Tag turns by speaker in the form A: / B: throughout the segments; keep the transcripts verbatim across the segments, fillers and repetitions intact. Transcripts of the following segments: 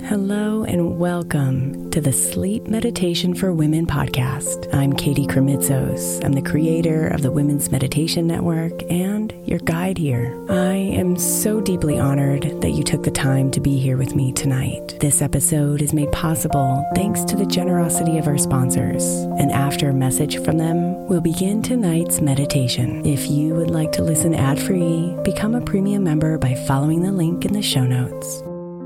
A: Hello and welcome to the Sleep Meditation for Women podcast. I'm Katie Kremitzos. I'm the creator of the Women's Meditation Network and your guide here. I am so deeply honored that you took the time to be here with me tonight. This episode is made possible thanks to the generosity of our sponsors. And after a message from them, we'll begin tonight's meditation. If you would like to listen ad-free, become a premium member by following the link in the show notes.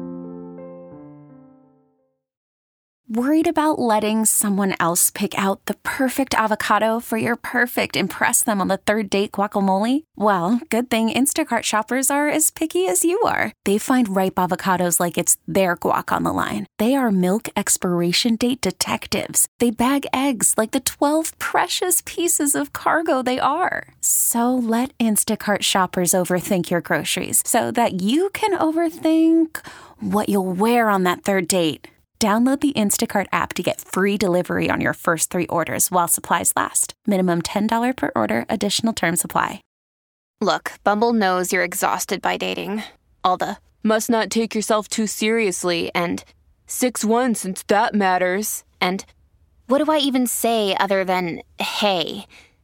B: Worried about letting someone else pick out the perfect avocado for your perfect impress them on the third date guacamole? Well, good thing Instacart shoppers are as picky as you are. They find ripe avocados like it's their guac on the line. They are milk expiration date detectives. They bag eggs like the twelve precious pieces of cargo they are. So let Instacart shoppers overthink your groceries so that you can overthink what you'll wear on that third date. Download the Instacart app to get free delivery on your first three orders while supplies last. Minimum ten dollars per order. Additional terms apply.
C: Look, Bumble knows you're exhausted by dating. All the, must not take yourself too seriously, and six one since that matters, and what do I even say other than, hey?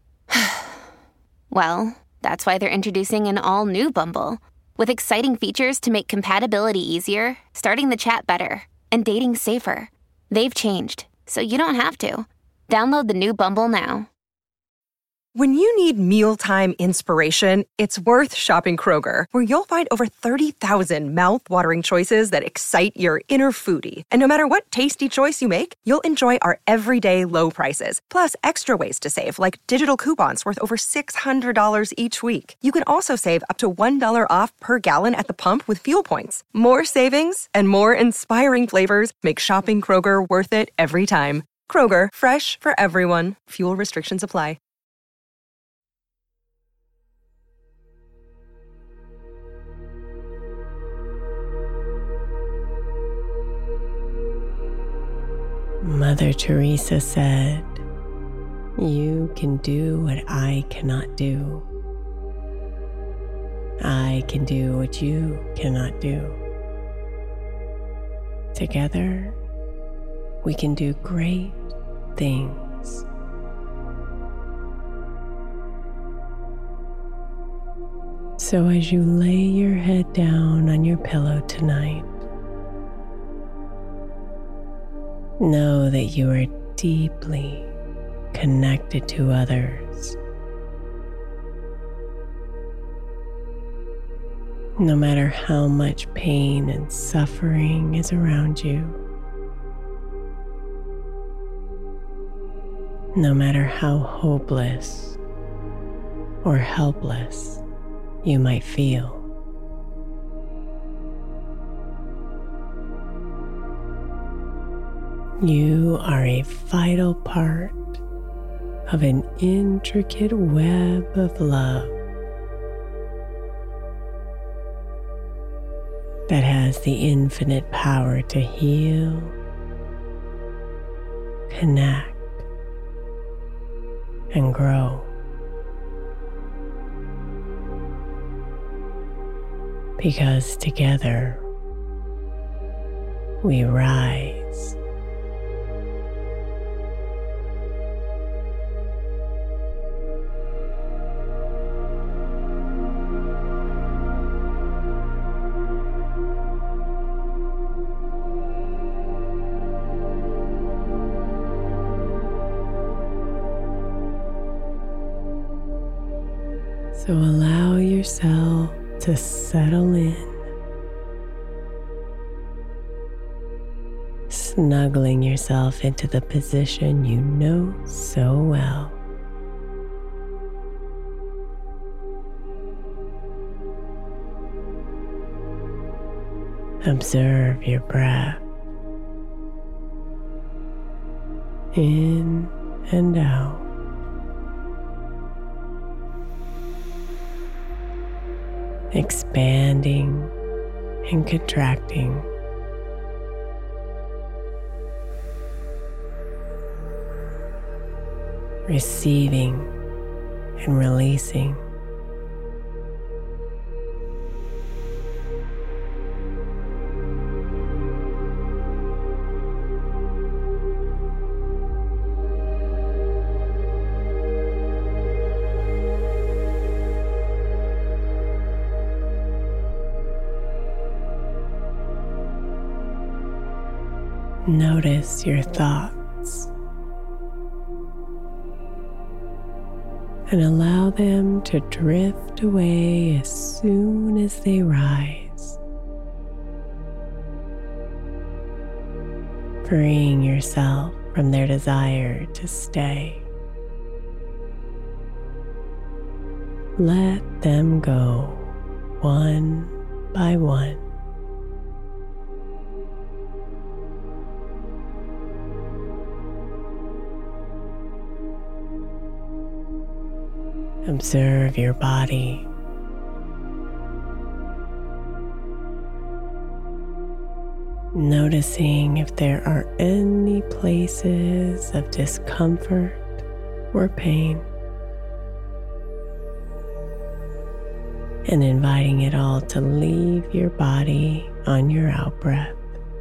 C: Well, that's why they're introducing an all-new Bumble, with exciting features to make compatibility easier, starting the chat better, and dating safer. They've changed, so you don't have to. Download the new Bumble now.
D: When you need mealtime inspiration, it's worth shopping Kroger, where you'll find over thirty thousand mouth-watering choices that excite your inner foodie. And no matter what tasty choice you make, you'll enjoy our everyday low prices, plus extra ways to save, like digital coupons worth over six hundred dollars each week. You can also save up to one dollar off per gallon at the pump with fuel points. More savings and more inspiring flavors make shopping Kroger worth it every time. Kroger, fresh for everyone. Fuel restrictions apply.
A: Mother Teresa said, "You can do what I cannot do. I can do what you cannot do. Together, we can do great things." So as you lay your head down on your pillow tonight, know that you are deeply connected to others. No matter how much pain and suffering is around you, no matter how hopeless or helpless you might feel, you are a vital part of an intricate web of love that has the infinite power to heal, connect, and grow. Because together we rise. So allow yourself to settle in, snuggling yourself into the position you know so well. Observe your breath in and out. Expanding and contracting. Receiving and releasing. Notice your thoughts and allow them to drift away as soon as they rise, freeing yourself from their desire to stay. Let them go one by one. Observe your body. Noticing if there are any places of discomfort or pain, and inviting it all to leave your body on your out-breath.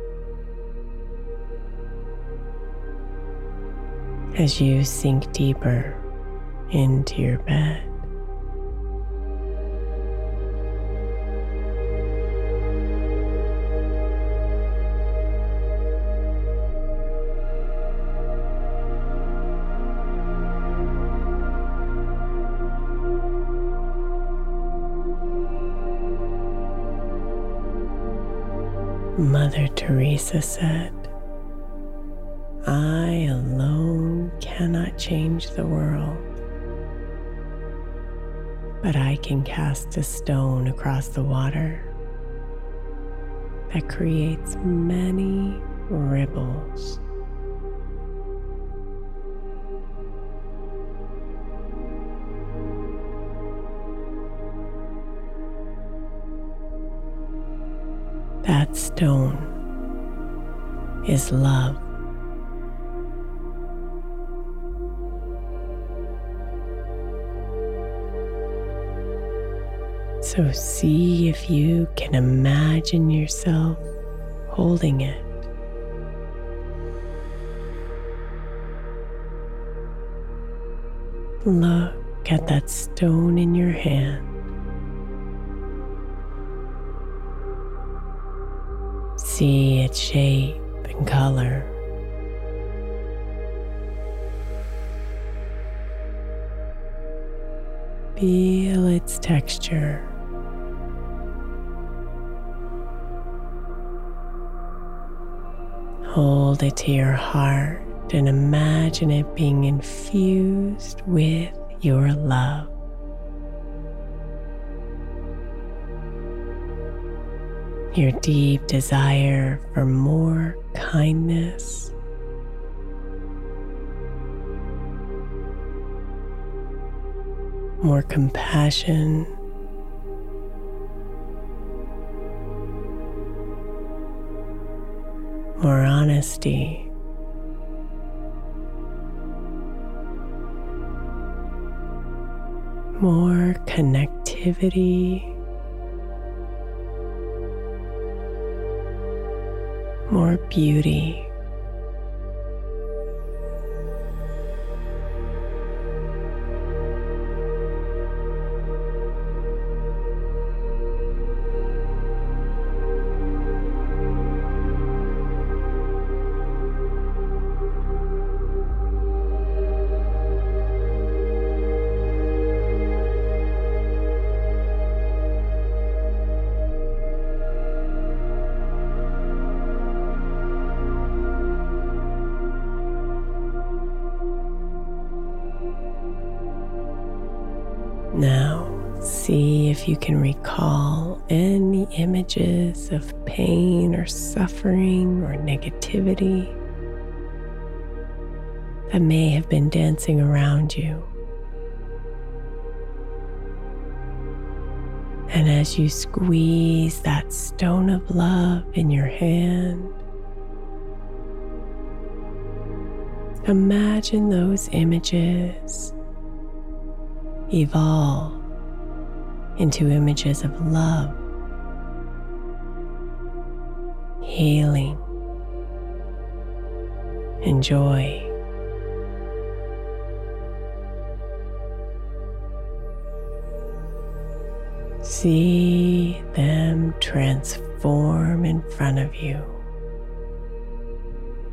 A: As you sink deeper into your bed. Mother Teresa said, "I alone cannot change the world, but I can cast a stone across the water that creates many ripples." That stone is love. So see if you can imagine yourself holding it. Look at that stone in your hand. See its shape and color. Feel its texture. Hold it to your heart and imagine it being infused with your love. Your deep desire for more kindness, more compassion, more honesty, more connectivity, more beauty. Now, see if you can recall any images of pain or suffering or negativity that may have been dancing around you. And as you squeeze that stone of love in your hand, imagine those images evolve into images of love, healing, and joy. See them transform in front of you.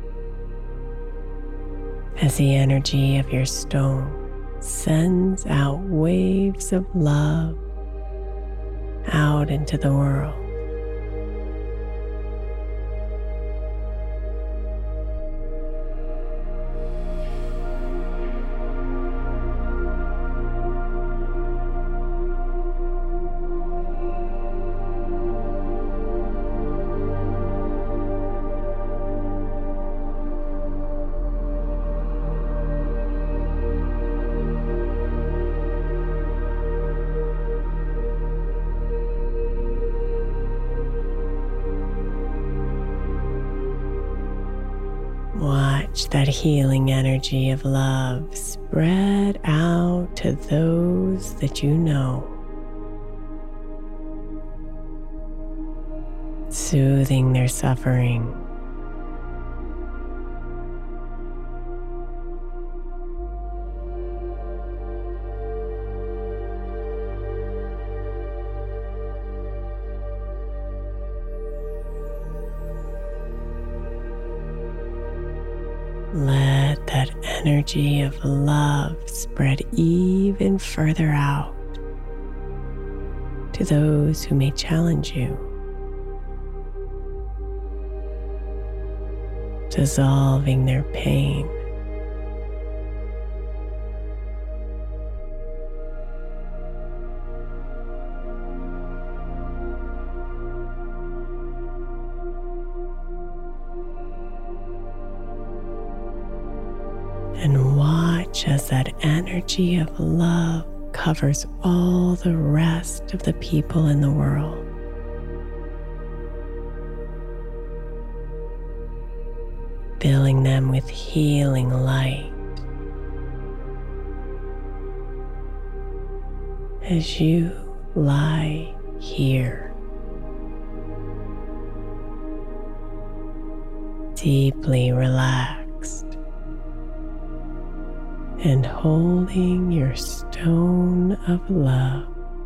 A: as the energy of your stone sends out waves of love out into the world. Watch that healing energy of love spread out to those that you know, soothing their suffering. Let that energy of love spread even further out to those who may challenge you, dissolving their pain. And watch as that energy of love covers all the rest of the people in the world. Filling them with healing light as you lie here, deeply relaxed and holding your stone of love.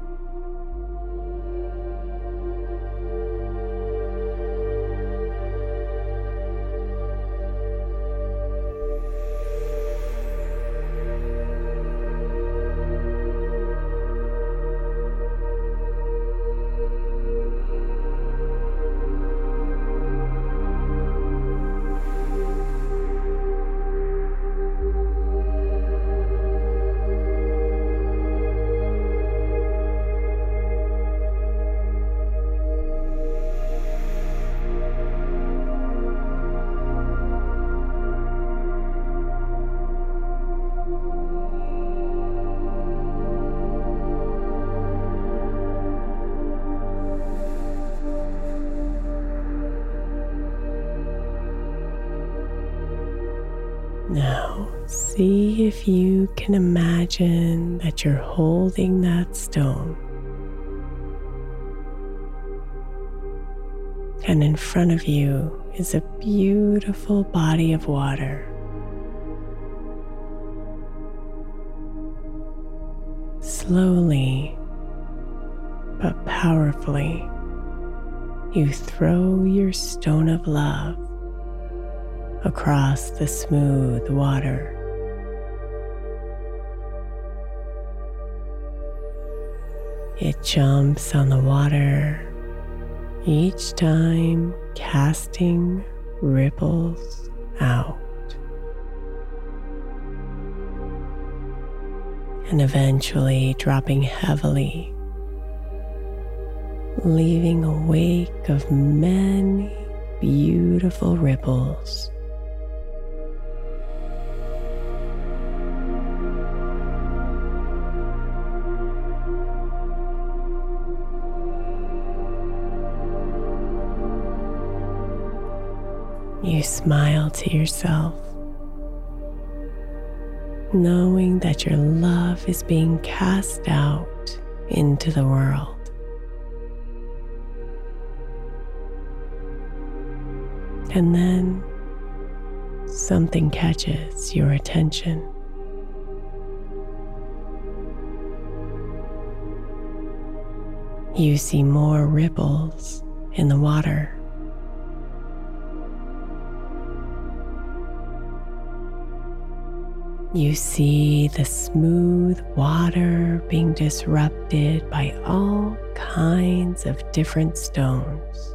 A: Now, see if you can imagine that you're holding that stone, and in front of you is a beautiful body of water. Slowly but powerfully, you throw your stone of love across the smooth water. It jumps on the water, each time casting ripples out, and eventually dropping heavily, leaving a wake of many beautiful ripples. You smile to yourself, knowing that your love is being cast out into the world. And then something catches your attention. You see more ripples in the water. You see the smooth water being disrupted by all kinds of different stones,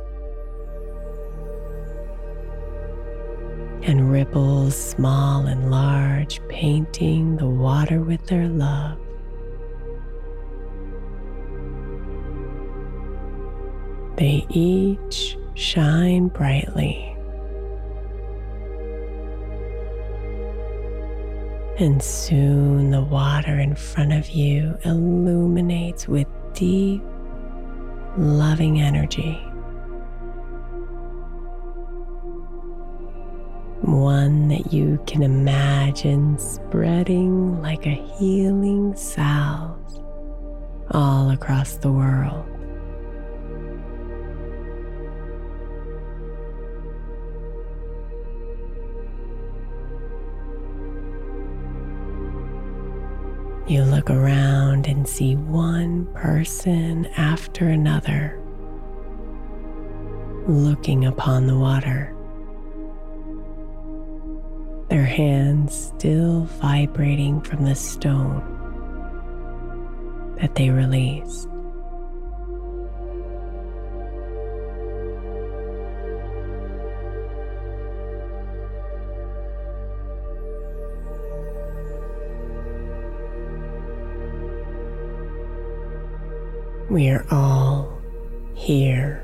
A: and ripples, small and large, painting the water with their love. They each shine brightly, and soon the water in front of you illuminates with deep, loving energy. One that you can imagine spreading like a healing salve all across the world. You look around and see one person after another looking upon the water, their hands still vibrating from the stone that they released. We are all here,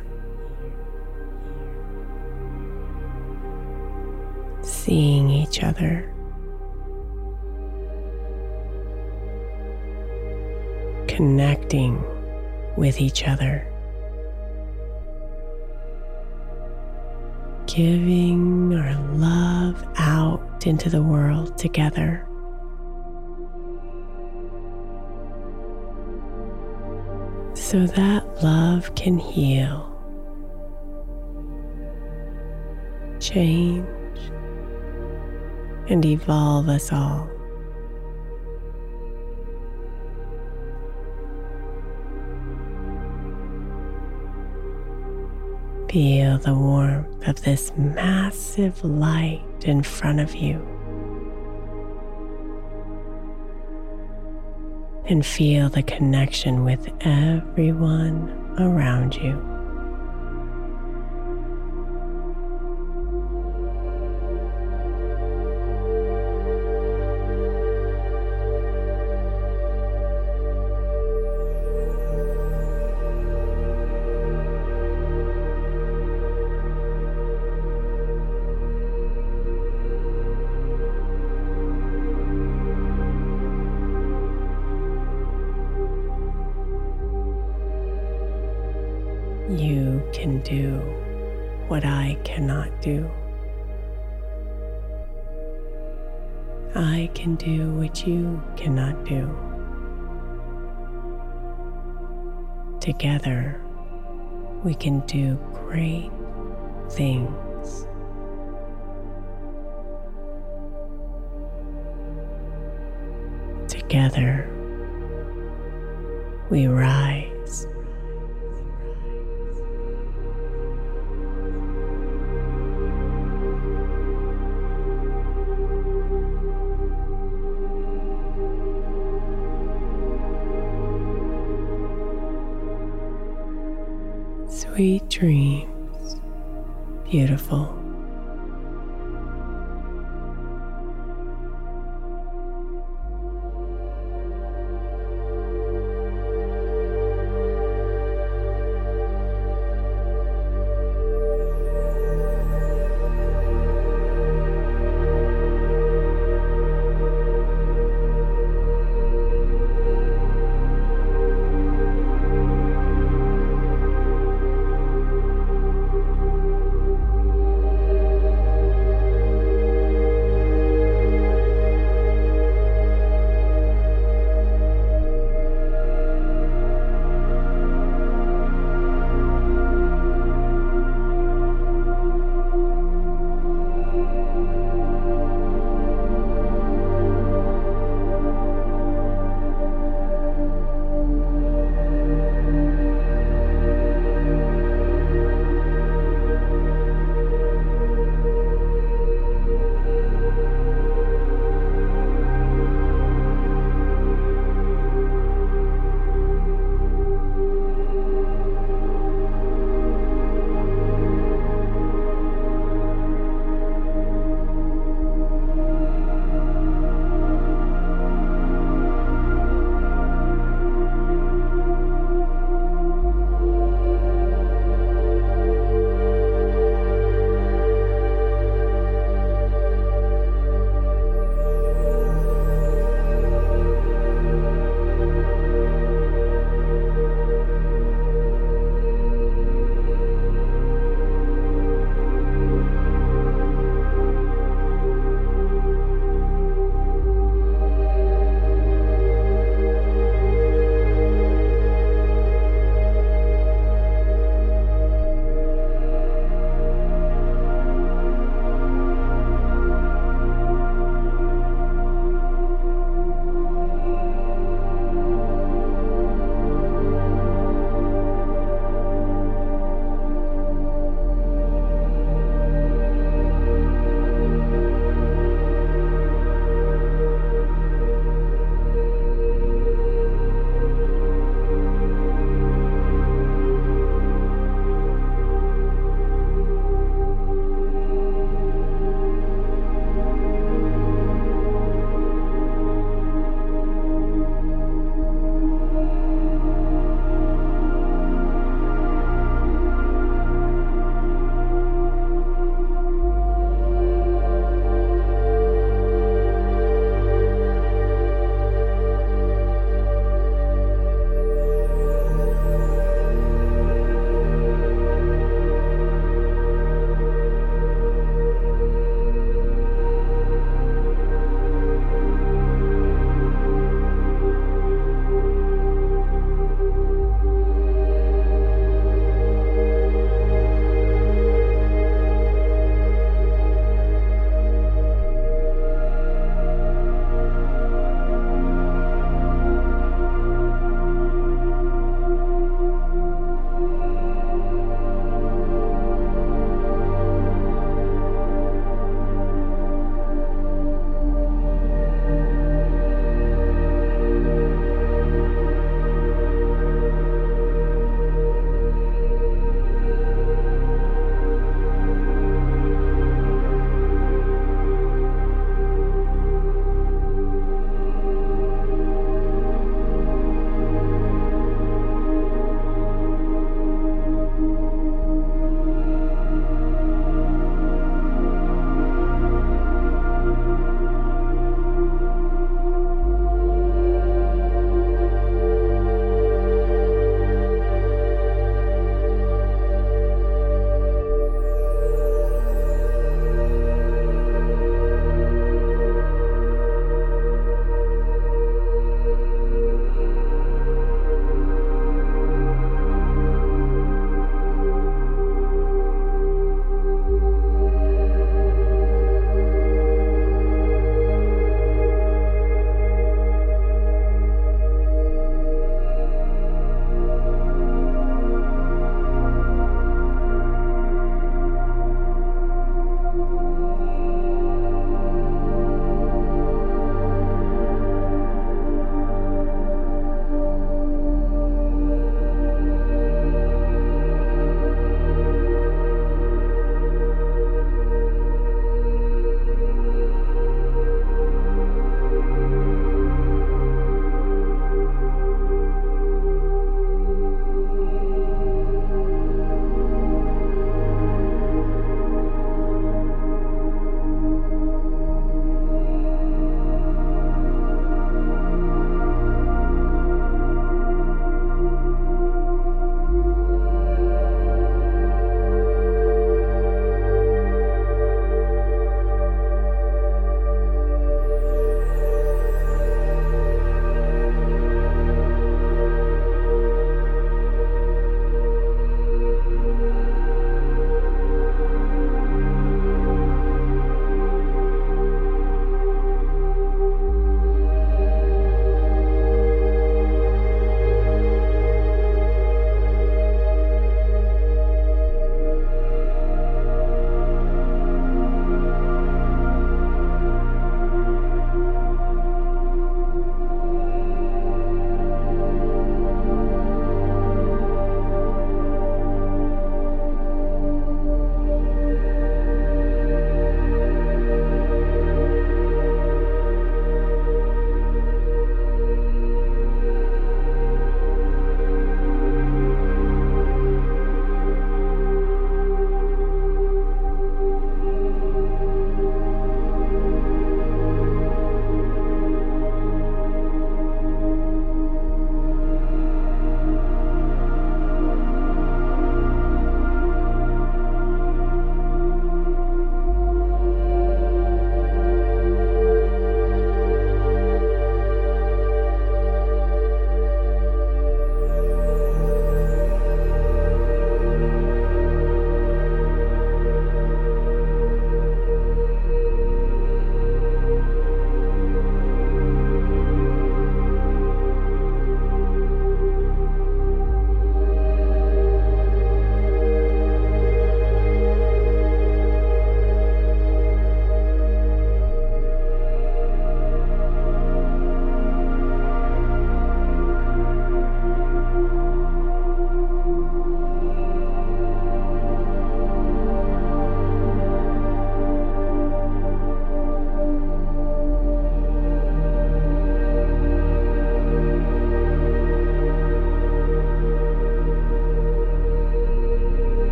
A: seeing each other, connecting with each other, giving our love out into the world together. So that love can heal, change, and evolve us all. Feel the warmth of this massive light in front of you, and feel the connection with everyone around you. You can do what I cannot do. I can do what you cannot do. Together, we can do great things. Together, we rise. Sweet dreams, beautiful.